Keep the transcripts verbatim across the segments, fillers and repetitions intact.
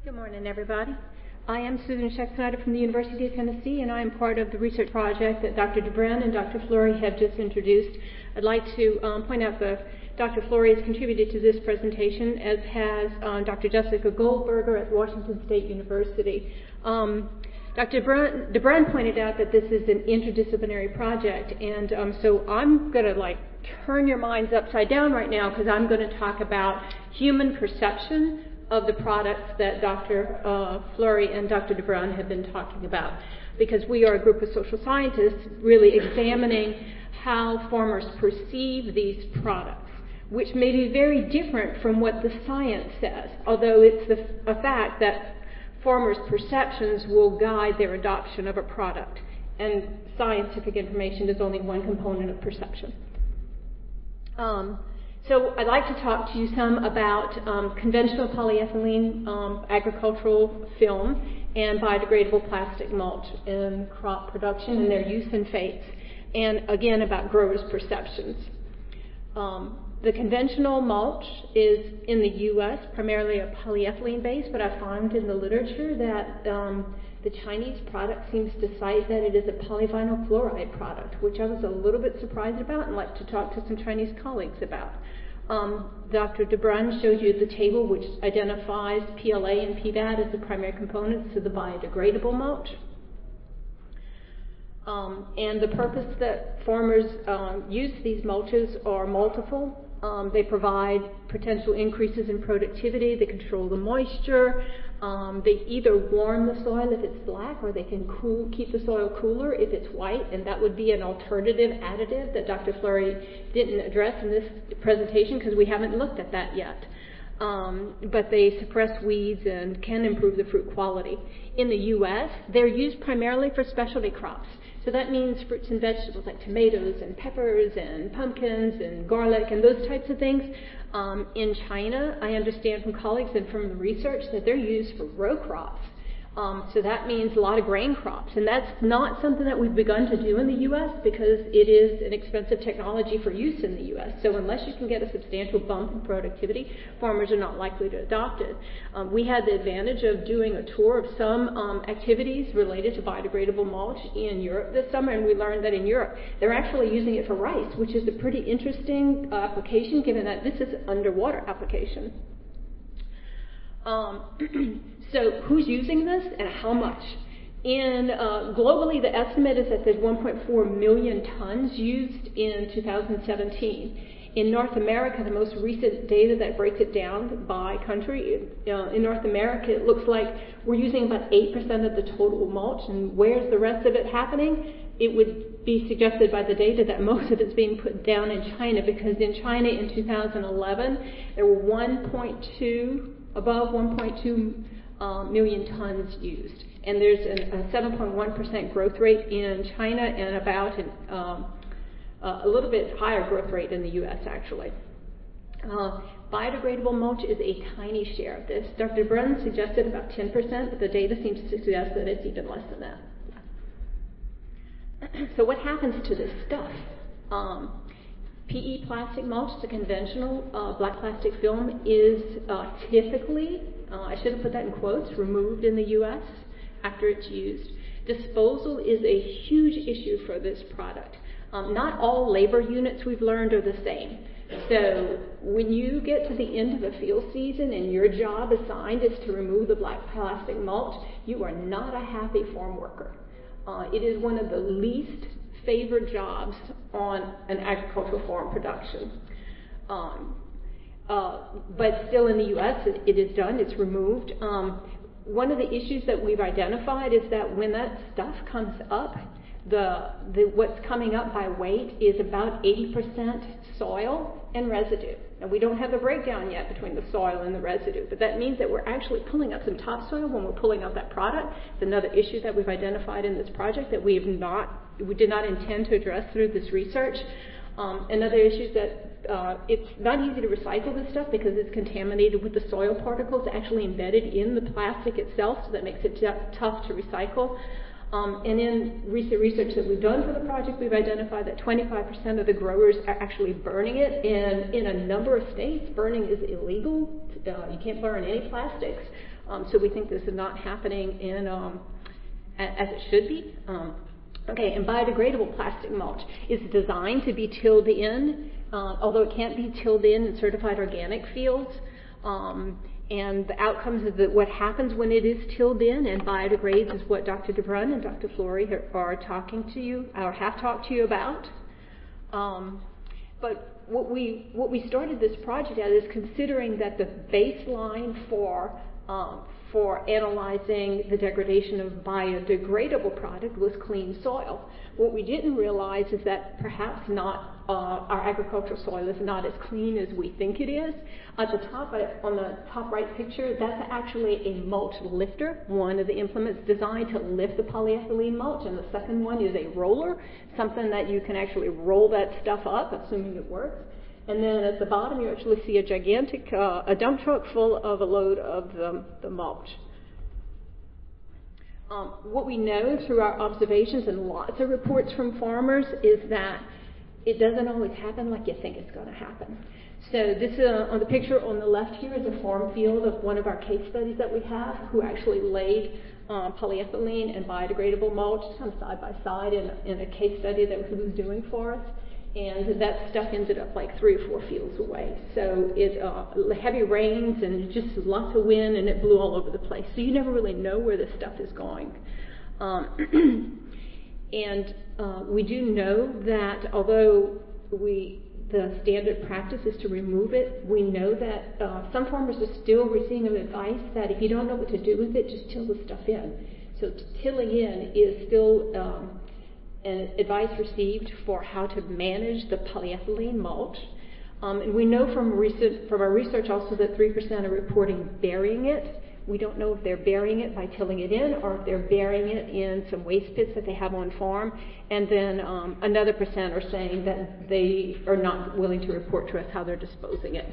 Good morning, everybody. I am Susan Scheck-Snyder from the University of Tennessee, and I am part of the research project that Doctor DeBruyn and Doctor Fleury have just introduced. I'd like to um, point out that Doctor Fleury has contributed to this presentation, as has um, Doctor Jessica Goldberger at Washington State University. Um, Doctor DeBruyn pointed out that this is an interdisciplinary project, and um, so I'm going to like turn your minds upside down right now, because I'm going to talk about human perception of the products that Doctor Uh, Fleury and Doctor DeBruyn have been talking about, because we are a group of social scientists really examining how farmers perceive these products, which may be very different from what the science says, although it's the, a fact that farmers' perceptions will guide their adoption of a product, and scientific information is only one component of perception. Um, So I'd like to talk to you some about um, conventional polyethylene um, agricultural film and biodegradable plastic mulch in crop production and their use and fates, and again about growers' perceptions. Um, the conventional mulch is in the U S primarily a polyethylene base, but I found in the literature that um, the Chinese product seems to cite that it is a polyvinyl chloride product, which I was a little bit surprised about and like to talk to some Chinese colleagues about. Um, Doctor DeBruyn showed you the table which identifies P L A and P V A T as the primary components of the biodegradable mulch. Um, and the purpose that farmers um, use these mulches are multiple. Um, they provide potential increases in productivity, they control the moisture, um, they either warm the soil if it's black, or they can cool, keep the soil cooler if it's white, and that would be an alternative additive that Doctor Fleury didn't address in this presentation because we haven't looked at that yet. Um, but they suppress weeds and can improve the fruit quality. In the U S, they're used primarily for specialty crops. So that means fruits and vegetables like tomatoes and peppers and pumpkins and garlic and those types of things. Um, in China, I understand from colleagues and from the research that they're used for row crops. Um, so that means a lot of grain crops, and that's not something that we've begun to do in the U S because it is an expensive technology for use in the U S. So unless you can get a substantial bump in productivity, farmers are not likely to adopt it. Um, we had the advantage of doing a tour of some um, activities related to biodegradable mulch in Europe this summer, and we learned that in Europe they're actually using it for rice, which is a pretty interesting uh, application given that this is an underwater application. Um, so who's using this and how much? In uh, globally, the estimate is that there's one point four million tons used in two thousand seventeen. In North America, the most recent data that breaks it down by country, uh, in North America, it looks like we're using about eight percent of the total mulch, and where's the rest of it happening? It would be suggested by the data that most of it's being put down in China, because in China in two thousand eleven, there were one point two above one point two uh, million tons used. And there's an, a seven point one percent growth rate in China and about an, um, uh, a little bit higher growth rate in the U S actually. Uh, biodegradable mulch is a tiny share of this. Doctor DeBruyn suggested about ten percent, but the data seems to suggest that it's even less than that. So what happens to this stuff? Um, P E plastic mulch, the conventional uh, black plastic film, is uh, typically, uh, I should have put that in quotes, removed in the U S after it's used. Disposal is a huge issue for this product. Um, not all labor units, we've learned, are the same. So when you get to the end of a field season and your job assigned is to remove the black plastic mulch, you are not a happy farm worker. Uh, it is one of the least favored jobs on an agricultural farm production. Um, uh, but still in the U S, it, it is done, it's removed. Um, one of the issues that we've identified is that when that stuff comes up, the, the what's coming up by weight is about eighty percent soil and residue. And we don't have a breakdown yet between the soil and the residue, but that means that we're actually pulling up some topsoil when we're pulling out that product. It's another issue that we've identified in this project that we have not, we did not intend to address through this research. Um, another issue is that uh, it's not easy to recycle this stuff because it's contaminated with the soil particles actually embedded in the plastic itself, so that makes it t- tough to recycle. Um, and in recent research that we've done for the project, we've identified that twenty-five percent of the growers are actually burning it, and in a number of states, burning is illegal. Uh, you can't burn any plastics. Um, so we think this is not happening in um, as it should be. Um, okay, and biodegradable plastic mulch is designed to be tilled in, uh, although it can't be tilled in in certified organic fields. Um, and the outcomes of the, what happens when it is tilled in and biodegrades is what Doctor DeBrun and Doctor Flory are, are talking to you, or have talked to you about. Um, but what we what we started this project at is considering that the baseline for um, for analyzing the degradation of biodegradable product was clean soil. What we didn't realize is that perhaps not uh, our agricultural soil is not as clean as we think it is. At the top, on the top right picture, that's actually a mulch lifter, one of the implements designed to lift the polyethylene mulch, and the second one is a roller, something that you can actually roll that stuff up, assuming it works. And then at the bottom, you actually see a gigantic, uh, a dump truck full of a load of the, the mulch. Um, what we know through our observations and lots of reports from farmers is that it doesn't always happen like you think it's going to happen. So this uh, on the picture on the left here is a farm field of one of our case studies that we have, who actually laid um, polyethylene and biodegradable mulch kind of side by side in, in a case study that he was doing for us. And that stuff ended up like three or four fields away. So it uh, heavy rains and just lots of wind, and it blew all over the place. So you never really know where this stuff is going. Um, and uh, we do know that although we the standard practice is to remove it, we know that uh, some farmers are still receiving advice that if you don't know what to do with it, just till the stuff in. So tilling in is still um, an advice received for how to manage the polyethylene mulch. Um, and we know from recent, from our research also that three percent are reporting burying it. We don't know if they're burying it by tilling it in or if they're burying it in some waste pits that they have on farm. And then um, another percent are saying that they are not willing to report to us how they're disposing it.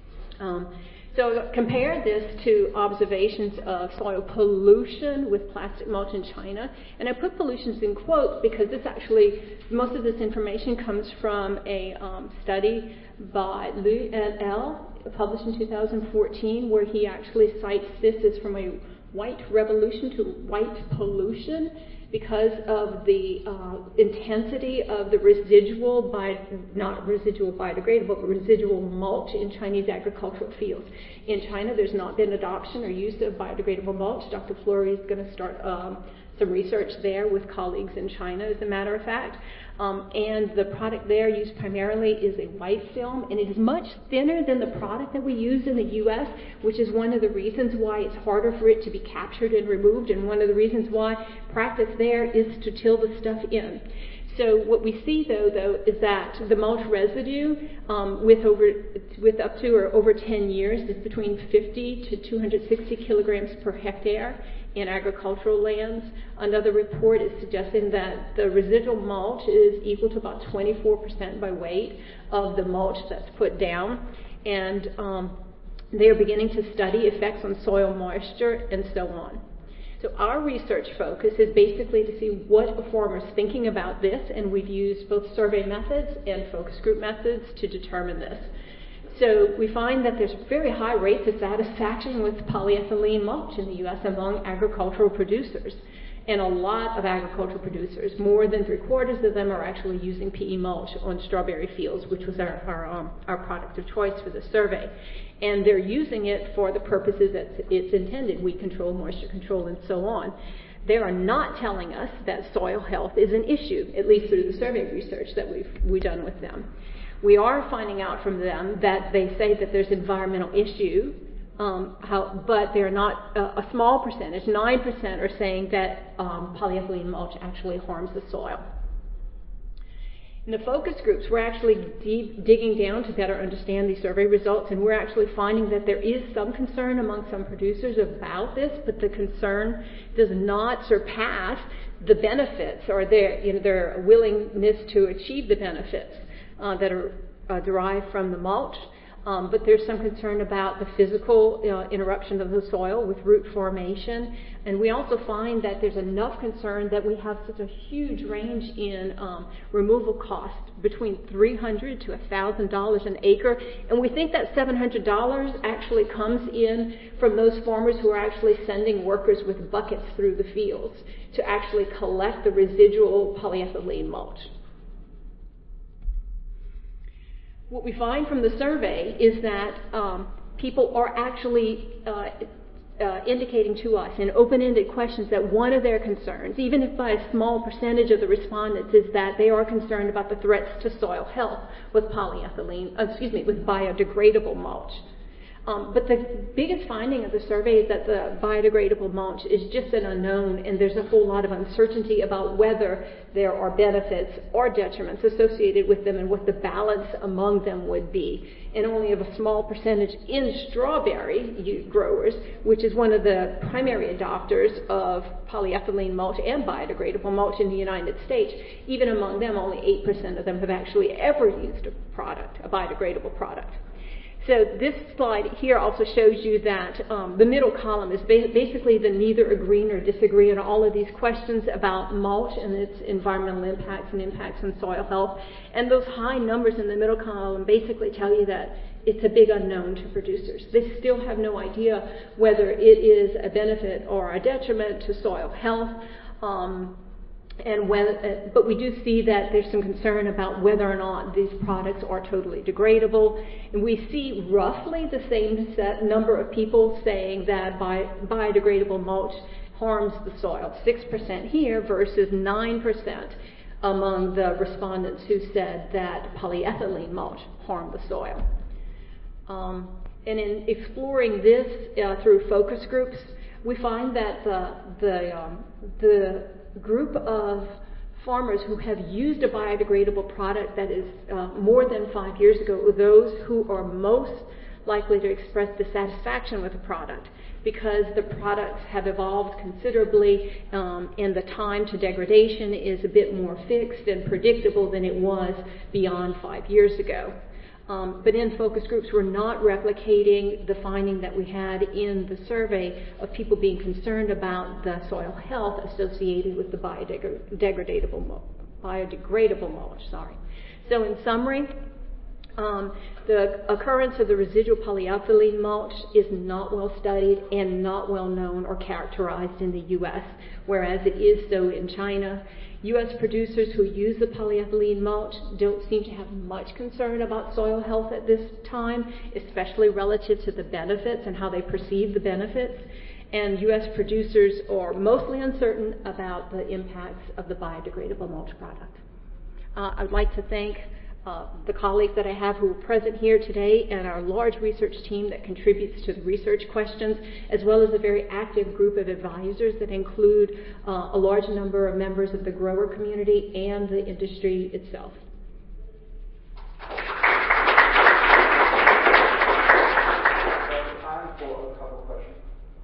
Um, So compare this to observations of soil pollution with plastic mulch in China. And I put pollutions in quotes because this actually, most of this information comes from a um, study by Liu et al., published in two thousand fourteen, where he actually cites this as from a white revolution to white pollution because of the uh, intensity of the residual, bi- not residual biodegradable, but residual mulch in Chinese agricultural fields. In China, there's not been adoption or use of biodegradable mulch. Doctor Flory is going to start um, some research there with colleagues in China, as a matter of fact. Um, and the product there used primarily is a white film, and it is much thinner than the product that we use in the U S, which is one of the reasons why it's harder for it to be captured and removed, and one of the reasons why practice there is to till the stuff in. So what we see, though, though, is that the mulch residue um, with over, with up to or over ten years is between fifty to two hundred sixty kilograms per hectare in agricultural lands. Another report is suggesting that the residual mulch is equal to about twenty-four percent by weight of the mulch that's put down, and um, they are beginning to study effects on soil moisture and so on. So our research focus is basically to see what a farmer is thinking about this, and we've used both survey methods and focus group methods to determine this. So we find that there's very high rates of satisfaction with polyethylene mulch in the U S among agricultural producers. And a lot of agricultural producers, more than three quarters of them, are actually using P E mulch on strawberry fields, which was our, our, um, our product of choice for the survey. And they're using it for the purposes that it's intended, weed control, moisture control, and so on. They are not telling us that soil health is an issue, at least through the survey research that we've, we've done with them. We are finding out from them that they say that there's environmental issue, um, how, but they're not, uh, a small percentage, nine percent are saying that um, polyethylene mulch actually harms the soil. In the focus groups, we're actually deep digging down to better understand these survey results, and we're actually finding that there is some concern among some producers about this, but the concern does not surpass the benefits or their, you know, their willingness to achieve the benefits uh, that are uh, derived from the mulch. Um, but there's some concern about the physical uh, interruption of the soil with root formation. And we also find that there's enough concern that we have such a huge range in um, removal cost, between three hundred dollars to one thousand dollars an acre. And we think that seven hundred dollars actually comes in from those farmers who are actually sending workers with buckets through the fields to actually collect the residual polyethylene mulch. What we find from the survey is that um, people are actually uh, uh, indicating to us in open-ended questions that one of their concerns, even if by a small percentage of the respondents, is that they are concerned about the threats to soil health with polyethylene, uh, excuse me, with biodegradable mulch. Um, but the biggest finding of the survey is that the biodegradable mulch is just an unknown, and there's a whole lot of uncertainty about whether there are benefits or detriments associated with them and what the balance among them would be. And only of a small percentage in strawberry growers, which is one of the primary adopters of polyethylene mulch and biodegradable mulch in the United States, even among them, only eight percent of them have actually ever used a product, a biodegradable product. So this slide here also shows you that um, the middle column is ba- basically the neither agree nor disagree on all of these questions about mulch and its environmental impacts and impacts on soil health. And those high numbers in the middle column basically tell you that it's a big unknown to producers. They still have no idea whether it is a benefit or a detriment to soil health. Um, And when, uh, but we do see that there's some concern about whether or not these products are totally degradable. And we see roughly the same set number of people saying that bi- biodegradable mulch harms the soil, six percent here versus nine percent among the respondents who said that polyethylene mulch harmed the soil. Um, and in exploring this uh, through focus groups, we find that the, the, um, the group of farmers who have used a biodegradable product that is uh, more than five years ago are those who are most likely to express dissatisfaction with the product, because the products have evolved considerably um, and the time to degradation is a bit more fixed and predictable than it was beyond five years ago. Um, but in focus groups, we're not replicating the finding that we had in the survey of people being concerned about the soil health associated with the biodegradable, biodegradable mulch. Sorry. So in summary, um, the occurrence of the residual polyethylene mulch is not well studied and not well known or characterized in the U S, whereas it is so in China. U S producers who use the polyethylene mulch don't seem to have much concern about soil health at this time, especially relative to the benefits and how they perceive the benefits. And U S producers are mostly uncertain about the impacts of the biodegradable mulch product. Uh, I'd like to thank Uh, the colleagues that I have who are present here today and our large research team that contributes to the research questions, as well as a very active group of advisors that include uh, a large number of members of the grower community and the industry itself. Time for a couple questions.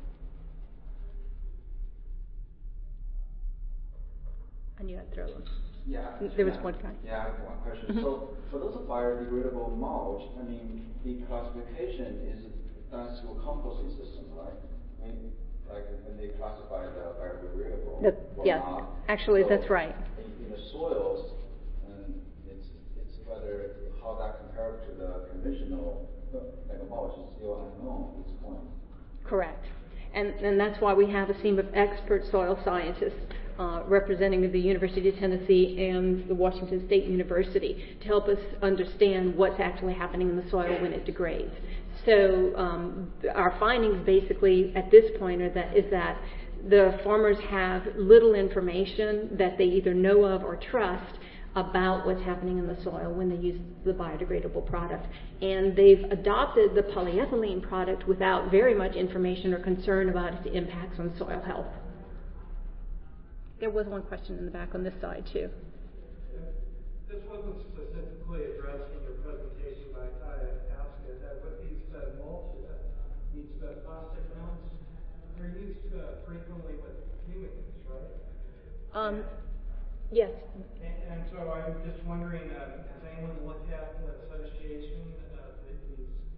I knew I'd throw them. Yeah. There was yeah, one guy. Yeah, I have one question. Mm-hmm. So for those biodegradable mulch, I mean, the classification is done through composting system, right? I mean, like when they classify the biodegradable That, or yes, not. actually, so that's right. In, in the soils, and it's it's whether how that compares to the conventional like a mulch is still unknown at this point. Correct. And, and that's why we have a team of expert soil scientists uh, representing the University of Tennessee and the Washington State University to help us understand what's actually happening in the soil when it degrades. So um, our findings basically at this point are that, is that the farmers have little information that they either know of or trust about what's happening in the soil when they use the biodegradable product. And they've adopted the polyethylene product without very much information or concern about its impacts on soil health. There was one question in the back on this side, too. This wasn't specifically addressed in your presentation, but I thought I'd ask it. That with these uh, mulch, uh, these uh, plastic films, they're used uh, frequently with humans, right? Um, yes. And, and so I'm just wondering, uh, has anyone looked at the association of these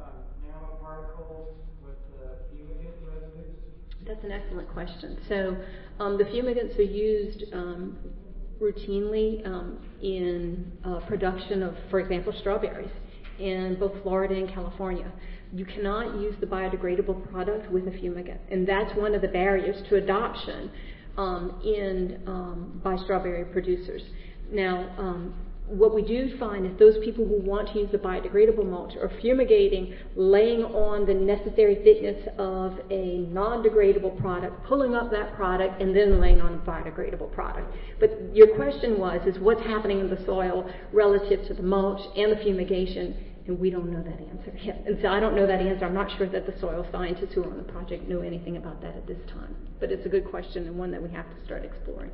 um, nanoparticles with the fumigant residues? That's an excellent question. So um, the fumigants are used um, routinely um, in uh, production of, for example, strawberries in both Florida and California. You cannot use the biodegradable product with a fumigant, and that's one of the barriers to adoption um, in um, by strawberry producers. Now, um, what we do find is those people who want to use the biodegradable mulch are fumigating, laying on the necessary thickness of a non-degradable product, pulling up that product, and then laying on a biodegradable product. But your question was, is what's happening in the soil relative to the mulch and the fumigation, and we don't know that answer yet. And so I don't know that answer. I'm not sure that the soil scientists who are on the project know anything about that at this time. But it's a good question and one that we have to start exploring.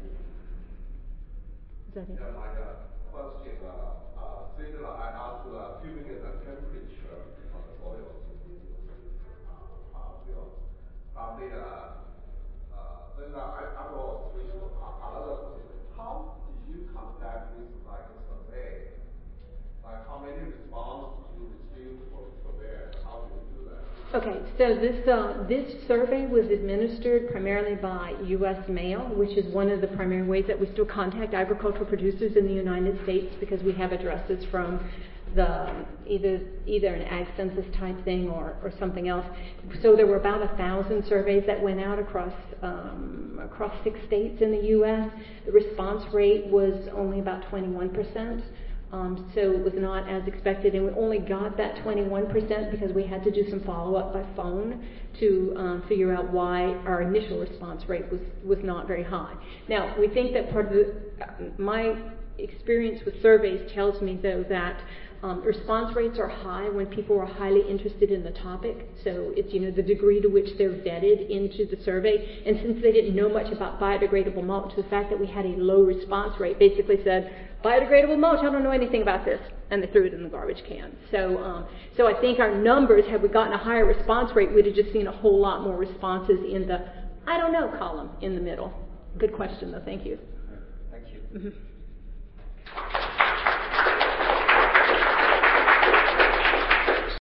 Is that it? Yeah, my uh, question, uh, uh, similar, I asked the fumigant the temperature of the soil. Uh, you know, uh, the, uh, uh, then uh, I, I will switch to another question. How did you contact this like survey? Like how many responses did you receive for the survey? How did you do that? Okay, so this uh, this survey was administered primarily by U S mail, which is one of the primary ways that we still contact agricultural producers in the United States, because we have addresses from the either either an ag census type thing or, or something else. So there were about a thousand surveys that went out across um, across six states in the U S. The response rate was only about twenty-one percent. Um, so it was not as expected, and we only got that twenty-one percent because we had to do some follow-up by phone to um, figure out why our initial response rate was, was not very high. Now, we think that part of the, my experience with surveys tells me, though, that um, response rates are high when people are highly interested in the topic. So it's, you know, the degree to which they're vetted into the survey. And since they didn't know much about biodegradable mulch, the fact that we had a low response rate basically said, biodegradable mulch, I don't know anything about this, and they threw it in the garbage can. So, um, so I think our numbers, had we gotten a higher response rate, we'd have just seen a whole lot more responses in the I don't know column in the middle. Good question, though. Thank you. Thank you. Mm-hmm.